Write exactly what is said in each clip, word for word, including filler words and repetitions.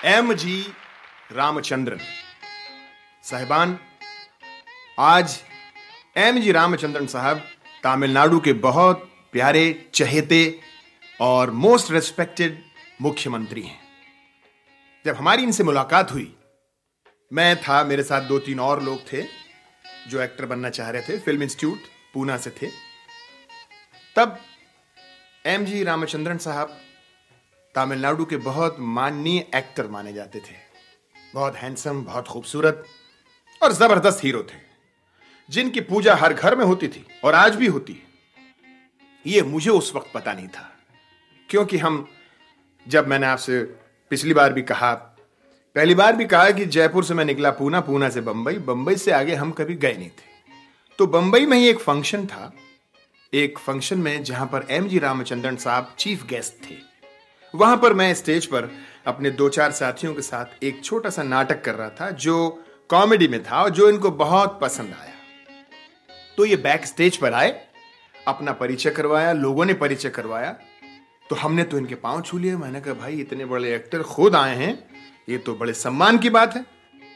M G Ramachandran साहिबान, आज M G Ramachandran साहब तमिलनाडु के बहुत प्यारे, चहेते और मोस्ट रेस्पेक्टेड मुख्यमंत्री हैं। जब हमारी इनसे मुलाकात हुई, मैं था, मेरे साथ दो तीन और लोग थे जो एक्टर बनना चाह रहे थे, फिल्म इंस्टीट्यूट पूना से थे। तब एम जी रामचंद्रन साहब तमिलनाडु के बहुत माननीय एक्टर माने जाते थे। बहुत हैंडसम, बहुत खूबसूरत और जबरदस्त हीरो थे, जिनकी पूजा हर घर में होती थी और आज भी होती है। ये मुझे उस वक्त पता नहीं था, क्योंकि हम, जब मैंने आपसे पिछली बार भी कहा, पहली बार भी कहा कि जयपुर से मैं निकला पूना, पूना से बंबई, बंबई से आगे हम कभी गए नहीं थे। तो बंबई में ही एक फंक्शन था, एक फंक्शन में जहां पर एम जी रामचंद्रन साहब चीफ गेस्ट थे। वहां पर मैं स्टेज पर अपने दो चार साथियों के साथ एक छोटा सा नाटक कर रहा था जो कॉमेडी में था और जो इनको बहुत पसंद आया। तो ये बैक स्टेज पर आए, अपना परिचय करवाया, लोगों ने परिचय करवाया, तो हमने तो इनके पांव छू लिए। मैंने कहा, भाई इतने बड़े एक्टर खुद आए हैं, ये तो बड़े सम्मान की बात है।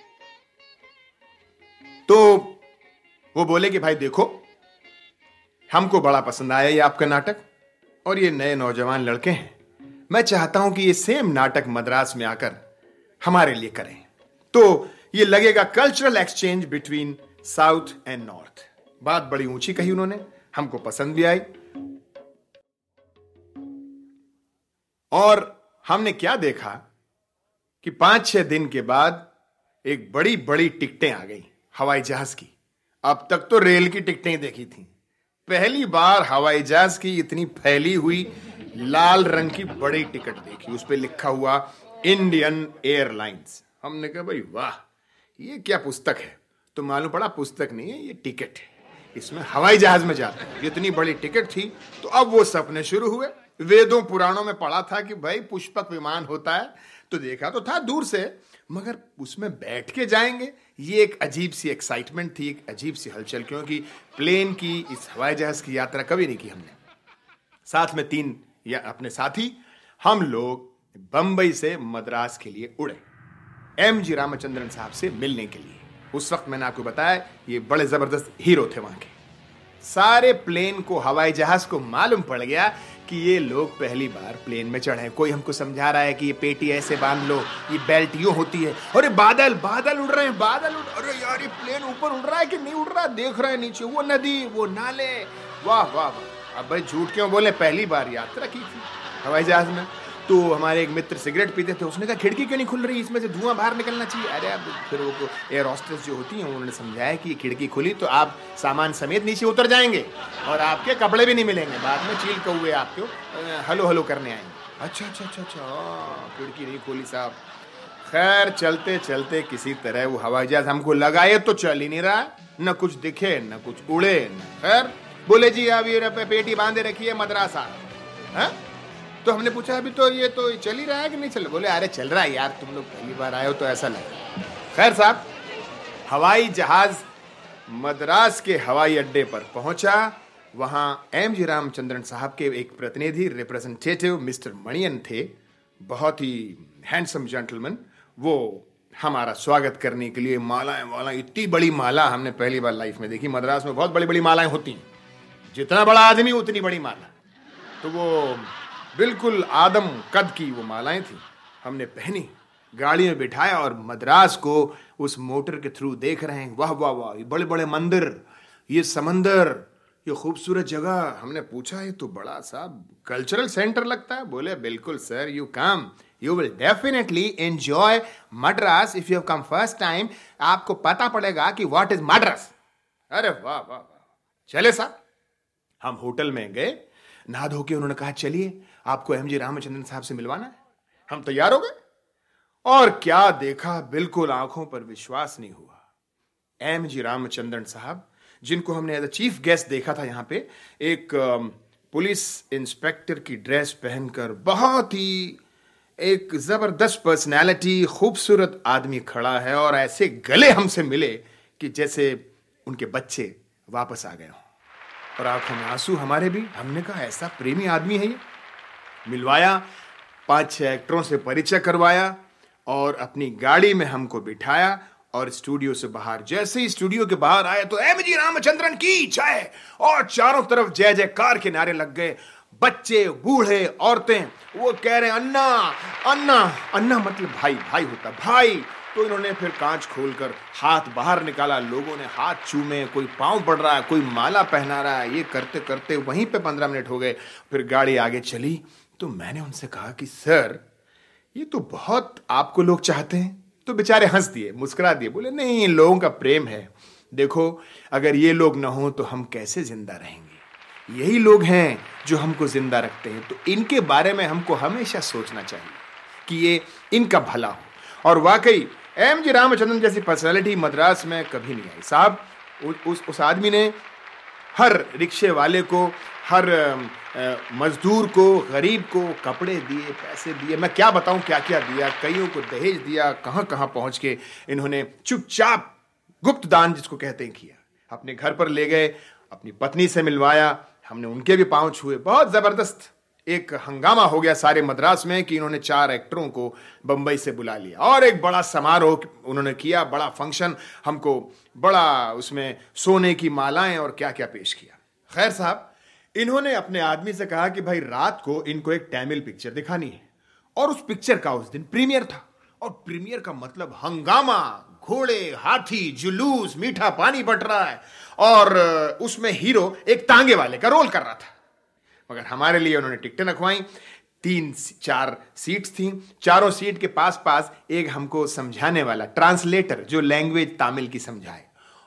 तो वो बोले कि भाई देखो, हमको बड़ा पसंद आया ये आपका नाटक, और ये नए नौजवान लड़के हैं, मैं चाहता हूं कि ये सेम नाटक मद्रास में आकर हमारे लिए करें, तो ये लगेगा cultural exchange between south and north. बात बड़ी ऊंची कही उन्होंने, हमको पसंद भी आई। और हमने क्या देखा कि पांच छह दिन के बाद एक बड़ी बड़ी टिकटें आ गई हवाई जहाज की। अब तक तो रेल की टिकटें देखी थी, पहली बार हवाई जहाज की इतनी फैली हुई लाल रंग की बड़ी टिकट देखी, उस पर लिखा हुआ इंडियन एयरलाइंस। हमने कहा, भाई वाह, ये क्या पुस्तक है? तो मालूम पड़ा पुस्तक नहीं है, ये टिकट है, इसमें हवाई जहाज में जाते हैं। इतनी बड़ी टिकट थी। तो अब वो सपने शुरू हुए। वेदों पुराणों में पढ़ा था कि भाई पुष्पक विमान होता है, तो देखा तो था दूर से, मगर उसमें बैठ के जाएंगे, ये एक अजीब सी एक्साइटमेंट थी, एक अजीब सी हलचल, क्योंकि प्लेन की, इस हवाई जहाज की यात्रा कभी नहीं की हमने। साथ में तीन या अपने साथी, हम लोग बंबई से मद्रास के लिए उड़े एम जी रामचंद्रन साहब से मिलने के लिए। उस वक्त मैंने आपको बताया ये बड़े जबरदस्त हीरो थे वहां के। सारे प्लेन को, हवाई जहाज को मालूम पड़ गया कि ये लोग पहली बार प्लेन में चढ़े। कोई हमको समझा रहा है कि ये पेटी ऐसे बांध लो, ये बेल्ट यूं होती है। अरे बादल बादल उड़ रहे हैं, बादल उड़, अरे यार ये प्लेन ऊपर उड़ रहा है कि नहीं उड़ रहा, देख रहे हैं नीचे वो नदी, वो नाले, वाह वाह वाह। अब भाई झूठ क्यों बोले, पहली बार यात्रा की थी हवाई जहाज में। तो हमारे एक मित्र सिगरेट पीते थे, उसने कहा खिड़की क्यों नहीं खुल रही, इसमें से धुआं बाहर निकलना चाहिए। अरे अब फिर वो एयर हॉस्टेस जो होती हैं उन्होंने समझाया कि खिड़की खुली तो आप सामान समेत नीचे उतर जाएंगे और आपके कपड़े भी नहीं मिलेंगे, बाद में चील कौवे आपको हलो हलो करने आएंगे। अच्छा अच्छा अच्छा अच्छा, खिड़की नहीं खोली साहब। खैर चलते चलते किसी तरह वो हवाई जहाज हमको लगाए तो चल ही नहीं रहा, न कुछ दिखे न कुछ उड़े न। खैर बोले जी अब ये पेटी बांधे रखिए मद्रास आ। है? तो हमने पूछा अभी तो ये तो चल ही रहा है कि नहीं चल रहा? बोले अरे चल रहा है यार, तुम लोग पहली बार आए हो तो ऐसा लगा। खैर साहब, हवाई जहाज मद्रास के हवाई अड्डे पर पहुंचा। वहां एम जी रामचंद्रन साहब के एक प्रतिनिधि, रिप्रेजेंटेटिव मिस्टर मणियन थे, बहुत ही हैंडसम जेंटलमैन। वो हमारा स्वागत करने के लिए मालाएं वालाएं, इतनी बड़ी माला हमने पहली बार लाइफ में देखी। मद्रास में बहुत बड़ी बड़ी मालाएं होती हैं, जितना बड़ा आदमी उतनी बड़ी माला। तो वो बिल्कुल आदम कद की वो मालाएं थी, हमने पहनी, गाड़ी में बिठाया और मद्रास को उस मोटर के थ्रू देख रहे हैं। वाह वाह वाह, ये बड़े बड़े मंदिर, ये समंदर, ये खूबसूरत जगह। हमने पूछा ये तो बड़ा सा कल्चरल सेंटर लगता है। बोले बिल्कुल sir, you come, you will definitely enjoy Madras if you have come first time. आपको पता पड़ेगा कि व्हाट इज मद्रास। अरे वाह वाह वाह, चले साहब। हम होटल में गए, नहा धो के उन्होंने कहा चलिए आपको एम जी रामचंद्रन साहब से मिलवाना है। हम तैयार हो गए और क्या देखा, बिल्कुल आंखों पर विश्वास नहीं हुआ। एम जी रामचंद्रन साहब, जिनको हमने एज अ चीफ गेस्ट देखा था यहां पे, एक पुलिस इंस्पेक्टर की ड्रेस पहनकर, बहुत ही एक जबरदस्त पर्सनैलिटी, खूबसूरत आदमी खड़ा है और ऐसे गले हमसे मिले कि जैसे उनके बच्चे वापस आ गए हों, और आंखों में आंसू हमारे भी। हमने कहा ऐसा प्रेमी आदमी है ये। मिलवाया, पांच छह एक्टरों से परिचय करवाया, और अपनी गाड़ी में हमको बिठाया और स्टूडियो से बाहर, जैसे ही स्टूडियो के बाहर आए तो एम जी रामचंद्रन की जय, और चारों तरफ जय जयकार के नारे लग गए। बच्चे, बूढ़े, औरतें, वो कह रहे हैं अन्ना अन्ना। अन्ना मतलब भाई, भाई होता भाई। तो इन्होंने फिर कांच खोलकर हाथ बाहर निकाला, लोगों ने हाथ चूमे, कोई पांव पड़ रहा है, कोई माला पहना रहा है। ये करते करते वहीं पे पंद्रह मिनट हो गए। फिर गाड़ी आगे चली तो मैंने उनसे कहा कि सर ये तो बहुत आपको लोग चाहते हैं। तो बेचारे हंस दिए, मुस्कुरा दिए, बोले नहीं, लोगों का प्रेम है। देखो अगर ये लोग ना हो तो हम कैसे जिंदा रहेंगे। यही लोग हैं जो हमको जिंदा रखते हैं। तो इनके बारे में हमको हमेशा सोचना चाहिए कि ये इनका भला हो। और वाकई एम जी रामचंद्रन जैसी पर्सनालिटी मद्रास में कभी नहीं आई साहब। उस उस आदमी ने हर रिक्शे वाले को, हर मजदूर को, गरीब को कपड़े दिए, पैसे दिए, मैं क्या बताऊं क्या क्या दिया, कईयों को दहेज दिया, कहां कहां पहुंच के इन्होंने चुपचाप गुप्त दान जिसको कहते हैं किया। अपने घर पर ले गए, अपनी पत्नी से मिलवाया, हमने उनके भी पांव छुए। बहुत जबरदस्त एक हंगामा हो गया सारे मद्रास में कि इन्होंने चार एक्टरों को बंबई से बुला लिया और एक बड़ा समारोह उन्होंने किया, बड़ा फंक्शन, हमको बड़ा उसमें सोने की मालाएं और क्या क्या पेश किया। खैर साहब, इन्होंने अपने आदमी से कहा कि भाई रात को इनको एक तमिल पिक्चर दिखानी है और उस पिक्चर का उस दिन प्रीमियर था। और प्रीमियर का मतलब हंगामा, घोड़े, हाथी, जुलूस, मीठा पानी बट रहा है और उसमें हीरो एक तांगे वाले का रोल कर रहा था। मगर हमारे लिए उन्होंने टिकटें रखवाई। तीन चार सीट्स थी, चारों सीट के पास पास एक हमको समझाने वाला ट्रांसलेटर जो लैंग्वेज तमिल की समझाए।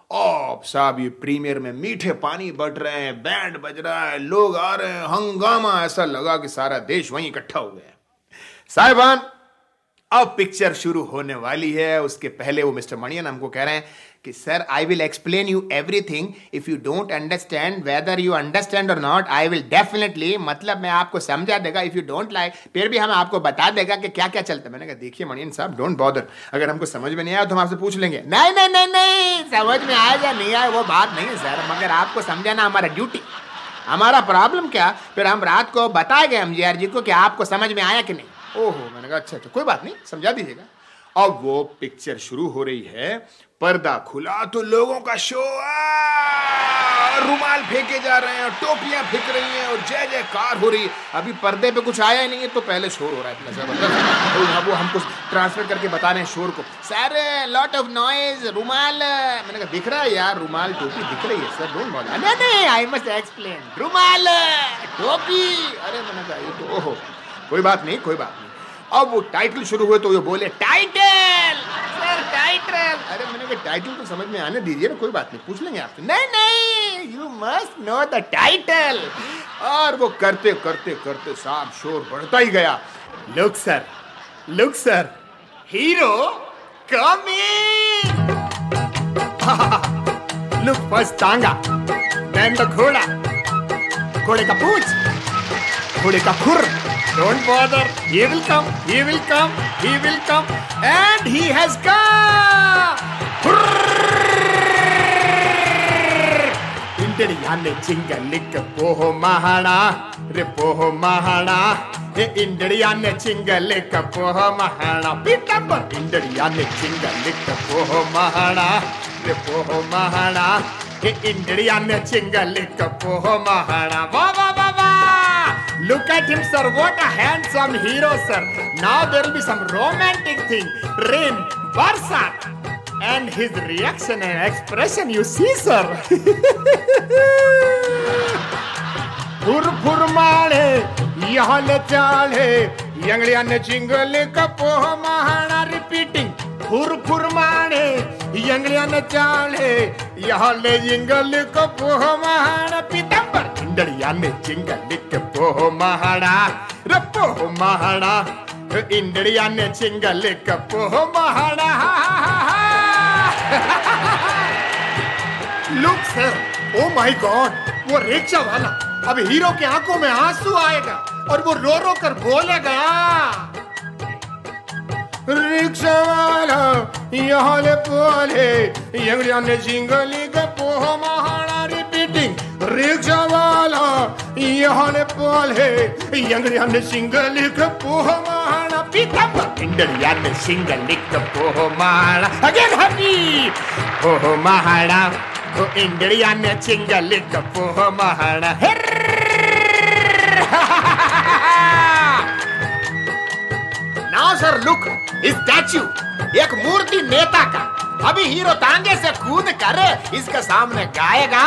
ओ साहब, ये प्रीमियर में मीठे पानी बट रहे हैं, बैंड बज रहा है, लोग आ रहे हैं, हंगामा, ऐसा लगा कि सारा देश वहीं इकट्ठा हो गया। साहिबान, अब पिक्चर शुरू होने वाली है। उसके पहले वो मिस्टर मणियन हमको कह रहे हैं कि sir I will explain you everything, if you don't understand, whether you understand और नॉट, आई विल डेफिनेटली, मतलब मैं आपको समझा देगा, इफ यू डोंट लाइक, फिर भी हम आपको बता देगा कि क्या क्या चलता है। मैंने कहा देखिए मणियन साहब, डोंट बॉदर, अगर हमको समझ में नहीं आया तो हम आपसे पूछ लेंगे। नहीं नहीं नहीं नहीं, समझ में आया या नहीं आया वो बात नहीं है सर, मगर आपको समझाना हमारा ड्यूटी। हमारा प्रॉब्लम क्या, फिर हम रात को बताएंगे एमजीआर जी को कि आपको समझ में आया कि नहीं। ओहो, मैंने कहा अच्छा अच्छा कोई बात नहीं, समझा दीजिएगा। अब वो पिक्चर शुरू हो रही है, पर्दा खुला तो लोगों का शो, रुमाल फेंके जा रहे हैं, टोपियां फेंक रही हैं और जय जयकार हो रही है। अभी पर्दे पे कुछ आया ही नहीं है तो पहले शोर हो रहा है इतना जबरदस्त। वो हमको ट्रांसफर करके बता रहे हैं शोर को, सर लॉट ऑफ नॉइज, रुमाल। मैंने कहा दिख रहा है यार, रुमाल टोपी दिख रही है सर, डोंट बॉदर। नहीं नहीं, आई मस्ट एक्सप्लेन, रुमाल टोपी। अरे मैंने कहा ये तो ओहो, कोई बात नहीं कोई बात नहीं। अब वो टाइटल शुरू हुए तो ये बोले टाइटल सर, टाइटल। अरे मैंने कहा टाइटल तो समझ में आने दीजिए ना, कोई बात नहीं, पूछ लेंगे आपसे। नहीं नहीं, you must know the title. और वो करते करते करते साहब शोर बढ़ता ही गया। Look sir, look sir, hero coming. Look first tonga, then the ghoda, घोड़े का पूंछ, घोड़े का खुर। Don't bother, he will come, he will come, he will come, and he has come. Inderi yane chingalik poho mahana, re poho mahana. He inderi yane chingalik poho mahana. Pitambar. Inderi yane chingalik poho mahana, re poho mahana. He inderi yane chingalik poho mahana. Wow wow wow wow. Look at him, sir. What a handsome hero, sir. Now there will be some romantic thing. Rain, barsat. And his reaction and expression, you see, sir. Phur phur maale, yahan chale, yangliyan chingle kapo mahana. Repeating. Phur phur maale, yangliyan chale, yahan jingle kapo mahana. Pitambar. इंडियाने चिंगलिक पोह महाड़ा, रपोह महाड़ा, इंडियाने चिंगलिक पोह महाड़ा। Look sir, oh my god, वो रिक्शा वाला अब हीरो के आंखों में आंसू आएगा और वो रो रो कर बोलेगा, रिक्शा वाला यहाँ ले बोले, इंडियाने चिंगलिक पोह महाड़ा। रिपीटिंग, रिक्शा वाला यहाँ ने पाल है, इंडिया ने सिंगल लिख पोह महाना पीतम, इंडिया ने सिंगल लिख पोह महाना अगेन हैप्पी पोह महाना, ओ इंडिया ने सिंगल लिख पोह महाना। नाउ सर लुक, इस स्टैच्यू एक मूर्ति नेता का, अभी हीरो तांगे से कूद कर इसके सामने गाएगा,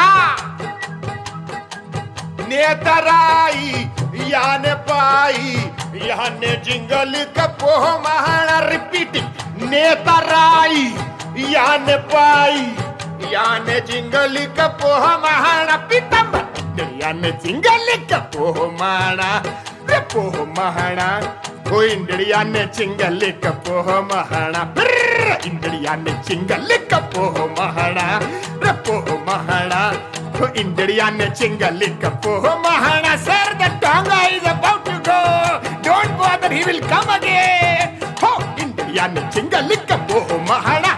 नेता राई याने पाई याने जिंगल कपोह महाना, रिपीटिंग नेता राई याने पाई याने जिंगल कपोह महाना पीतंबर, याने जिंगल कपोह महाना रे पोह महाना, ओ इंडिया ने चिंगल कपोह महाना, इंडिया ने चिंगल कपोह महाना रे पोह महाना, ओ इंडिया ने चिंगल कपोह महाना। Sir the tonga is about to go, don't bother he will come again, हो इंडिया ने चिंगल कपोह महाना।